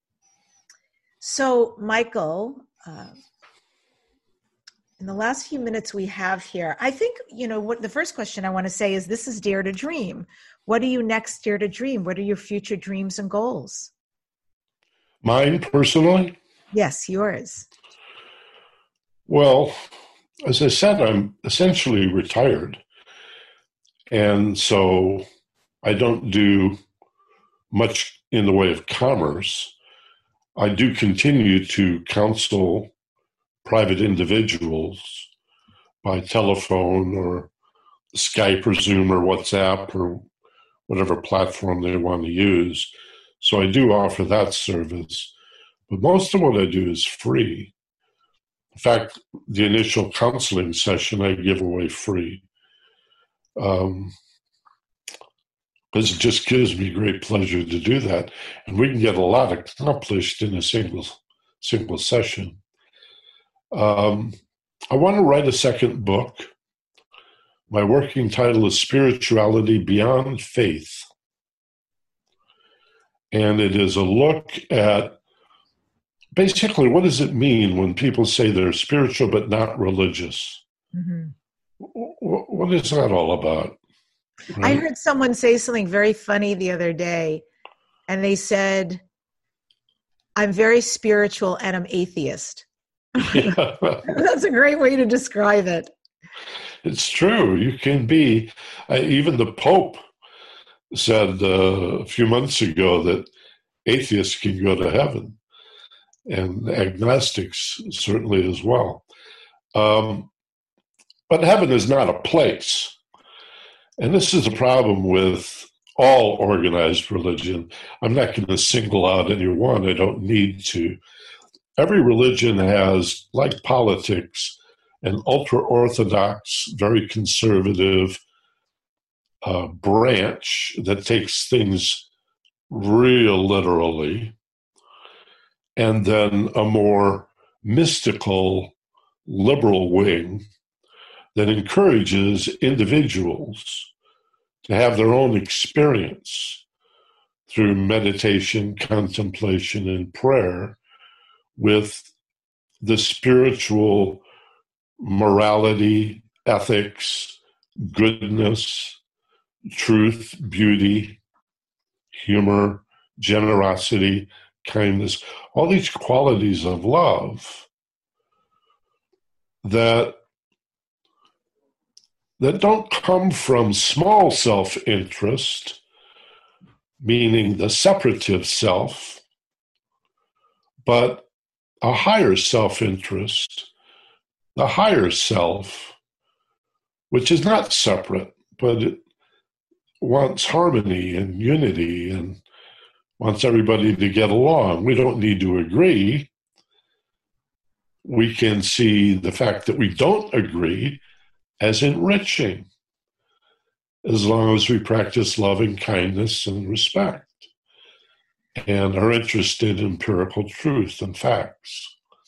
So, Michael, uh, in the last few minutes we have here, I think, you know, what the first question I want to say is, this is Dare to Dream. What do you next dare to dream? What are your future dreams and goals? Mine personally? Yes, yours. Well, as I said, I'm essentially retired. And so I don't do much in the way of commerce. I do continue to counsel private individuals by telephone or Skype or Zoom or WhatsApp or whatever platform they want to use. So I do offer that service. But most of what I do is free. In fact, the initial counseling session I give away free. Um, because it just gives me great pleasure to do that. And we can get a lot accomplished in a single single session. Um, I want to write a second book. My working title is Spirituality Beyond Faith. And it is a look at basically what does it mean when people say they're spiritual but not religious? Mm-hmm. What is that all about? Right? I heard someone say something very funny the other day, and they said, I'm very spiritual and I'm atheist. Yeah. That's a great way to describe it. It's true. You can be. Uh, even the Pope said uh, a few months ago that atheists can go to heaven, and agnostics certainly as well. Um, but heaven is not a place. And this is a problem with all organized religion. I'm not going to single out any one. I don't need to. Every religion has, like politics, an ultra-Orthodox, very conservative uh, branch that takes things real literally, and then a more mystical, liberal wing that encourages individuals to have their own experience through meditation, contemplation, and prayer with the spiritual morality, ethics, goodness, truth, beauty, humor, generosity, kindness, all these qualities of love that that don't come from small self-interest, meaning the separative self, but a higher self-interest, the higher self, which is not separate, but it wants harmony and unity and wants everybody to get along. We don't need to agree, we can see the fact that we don't agree as enriching, as long as we practice loving kindness and respect and are interested in empirical truth and facts.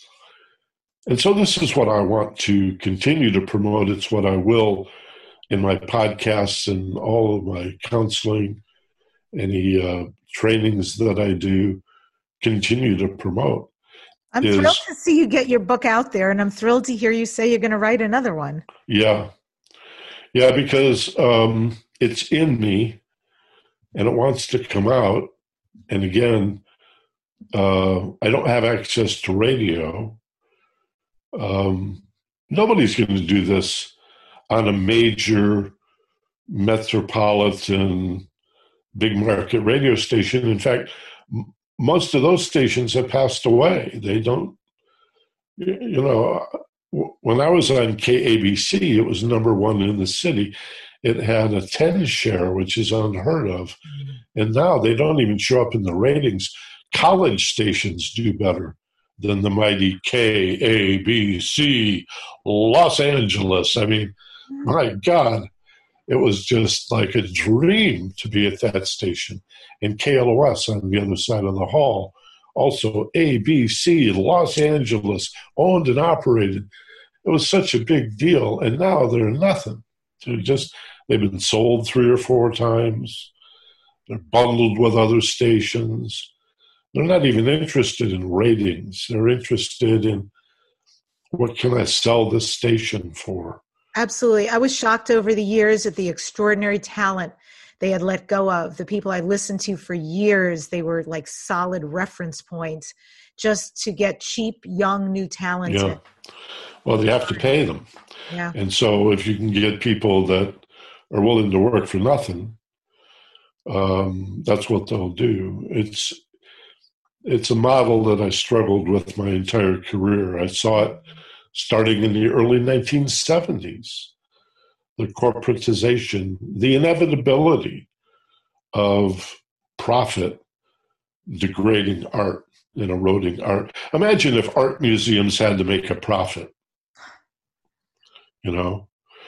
And so this is what I want to continue to promote. It's what I will in my podcasts and all of my counseling, any uh, trainings that I do, continue to promote. I'm is, thrilled to see you get your book out there, and I'm thrilled to hear you say you're going to write another one. Yeah. Yeah, because um, it's in me, and it wants to come out. And again, uh, I don't have access to radio. Um, nobody's going to do this on a major metropolitan big market radio station. In fact, m- most of those stations have passed away. They don't, you know, w- when I was on K A B C, it was number one in the city. It had a ten share, which is unheard of. And now they don't even show up in the ratings. College stations do better than the mighty K A B C Los Angeles. I mean, my God, it was just like a dream to be at that station. And K L O S on the other side of the hall, also A B C Los Angeles, owned and operated. It was such a big deal. And now they're nothing. They're just, they've been sold three or four times. They're bundled with other stations. They're not even interested in ratings. They're interested in what can I sell this station for? Absolutely. I was shocked over the years at the extraordinary talent they had let go of. The people I listened to for years, they were like solid reference points just to get cheap, young, new talent. Yeah. Well, they have to pay them. Yeah. And so if you can get people that are willing to work for nothing, um, that's what they'll do. It's It's a model that I struggled with my entire career. I saw it starting in the early nineteen seventies, the corporatization, the inevitability of profit degrading art and eroding art. Imagine if art museums had to make a profit, you know?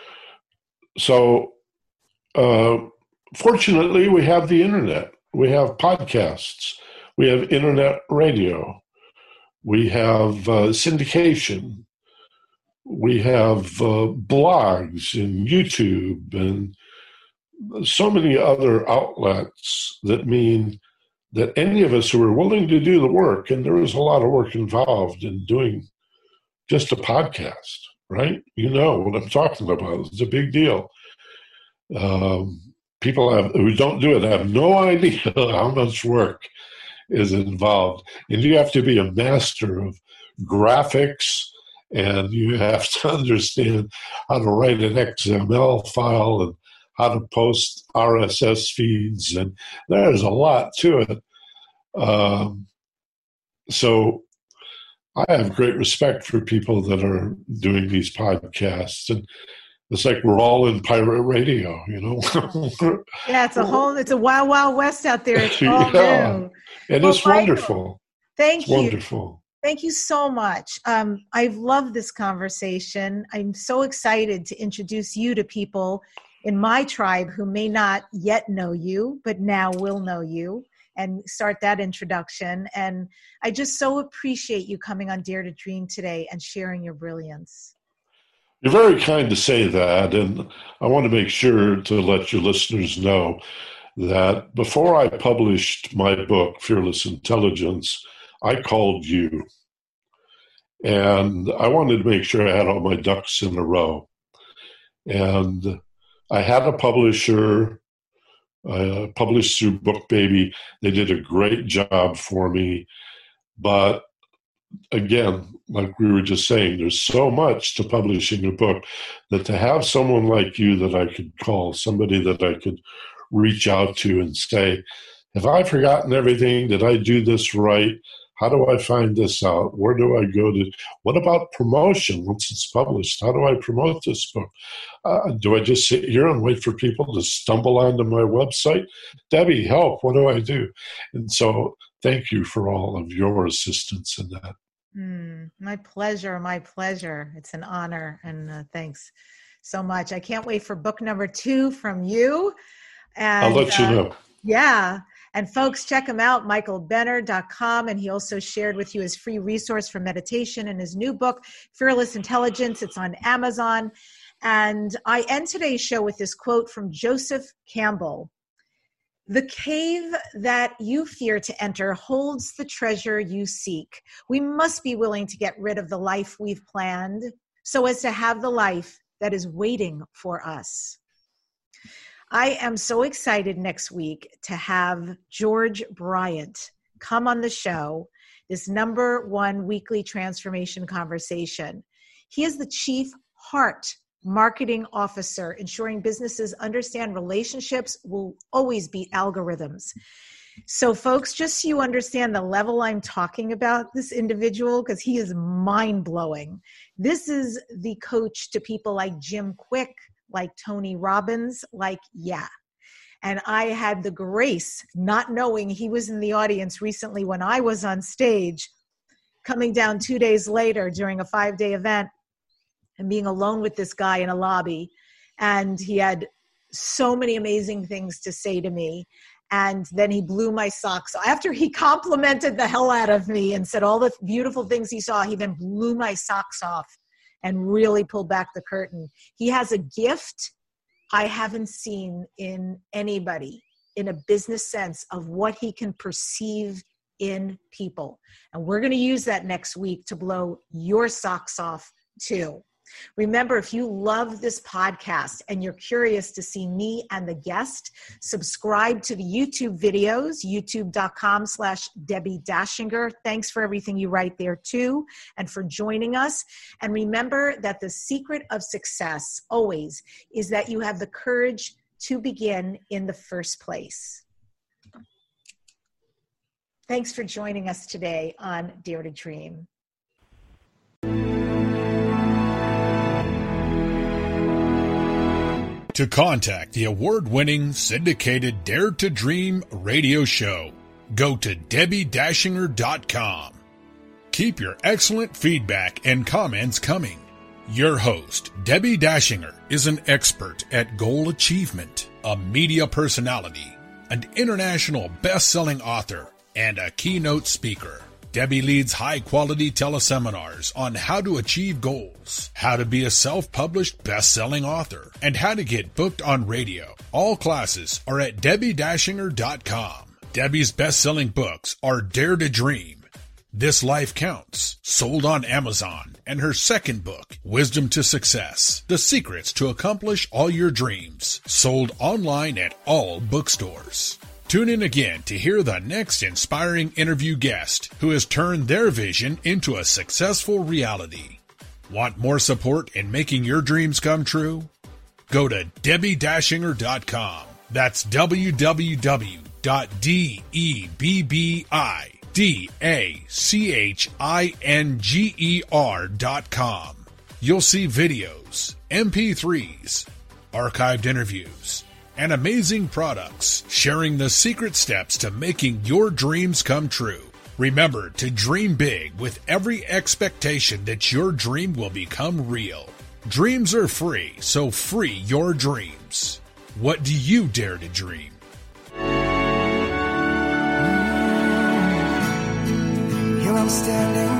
So uh, fortunately, we have the internet. We have podcasts. We have internet radio. We have uh, syndication. We have uh, blogs and YouTube and so many other outlets that mean that any of us who are willing to do the work, and there is a lot of work involved in doing just a podcast, right? You know what I'm talking about. It's a big deal. Um, people have, who don't do it have no idea how much work is involved. And you have to be a master of graphics, and you have to understand how to write an X M L file and how to post R S S feeds. And there's a lot to it. Um, so I have great respect for people that are doing these podcasts. And it's like we're all in pirate radio, you know? Yeah, it's a whole, it's a wild, wild west out there. It's all yeah. new. And well, it's wonderful. Michael, thank it's you. Wonderful. Thank you so much. Um, I've loved this conversation. I'm so excited to introduce you to people in my tribe who may not yet know you, but now will know you, and start that introduction. And I just so appreciate you coming on Dare to Dream today and sharing your brilliance. You're very kind to say that, and I want to make sure to let your listeners know that before I published my book, Fearless Intelligence, I called you. And I wanted to make sure I had all my ducks in a row. And I had a publisher, uh, published through BookBaby. They did a great job for me. But again, like we were just saying, there's so much to publishing a book that to have someone like you that I could call, somebody that I could reach out to and say, have I forgotten everything? Did I do this right? How do I find this out? Where do I go to? What about promotion once it's published? How do I promote this book? Uh, do I just sit here and wait for people to stumble onto my website? Debbie, help. What do I do? And so thank you for all of your assistance in that. Mm, my pleasure. My pleasure. It's an honor. And uh, thanks so much. I can't wait for book number two from you. And, I'll let you uh, know. Yeah. And folks, check him out, michael benner dot com. And he also shared with you his free resource for meditation and his new book, Fearless Intelligence. It's on Amazon. And I end today's show with this quote from Joseph Campbell. The cave that you fear to enter holds the treasure you seek. We must be willing to get rid of the life we've planned so as to have the life that is waiting for us. I am so excited next week to have George Bryant come on the show, this number one weekly transformation conversation. He is the Chief Heart Marketing Officer, ensuring businesses understand relationships will always beat algorithms. So folks, just so you understand the level I'm talking about this individual, because he is mind-blowing. This is the coach to people like Jim Quick, like Tony Robbins, like yeah. And I had the grace, not knowing he was in the audience recently when I was on stage, coming down two days later during a five-day event, and being alone with this guy in a lobby. And he had so many amazing things to say to me. And then he blew my socks. After he complimented the hell out of me and said all the beautiful things he saw, he then blew my socks off and really pulled back the curtain. He has a gift I haven't seen in anybody in a business sense of what he can perceive in people. And we're going to use that next week to blow your socks off too. Remember, if you love this podcast and you're curious to see me and the guest, subscribe to the YouTube videos, youtube.com slash Debbie Dashinger. Thanks for everything you write there too, and for joining us. And remember that the secret of success always is that you have the courage to begin in the first place. Thanks for joining us today on Dare to Dream. To contact the award-winning syndicated Dare to Dream radio show, go to Debbie Dashinger dot com. Keep your excellent feedback and comments coming. Your host, Debbie Dashinger, is an expert at goal achievement, a media personality, an international best-selling author, and a keynote speaker. Debbie leads high-quality teleseminars on how to achieve goals, how to be a self-published best-selling author, and how to get booked on radio. All classes are at Debbie Dashinger dot com. Debbie's best-selling books are Dare to Dream, This Life Counts, sold on Amazon, and her second book, Wisdom to Success, The Secrets to Accomplish All Your Dreams, sold online at all bookstores. Tune in again to hear the next inspiring interview guest who has turned their vision into a successful reality. Want more support in making your dreams come true? Go to Debbie Dashinger dot com. That's w w w dot debbie dashinger dot com. You'll see videos, M P threes, archived interviews, and amazing products sharing the secret steps to making your dreams come true. Remember to dream big with every expectation that your dream will become real. Dreams are free, so free your dreams. What do you dare to dream? Here I'm standing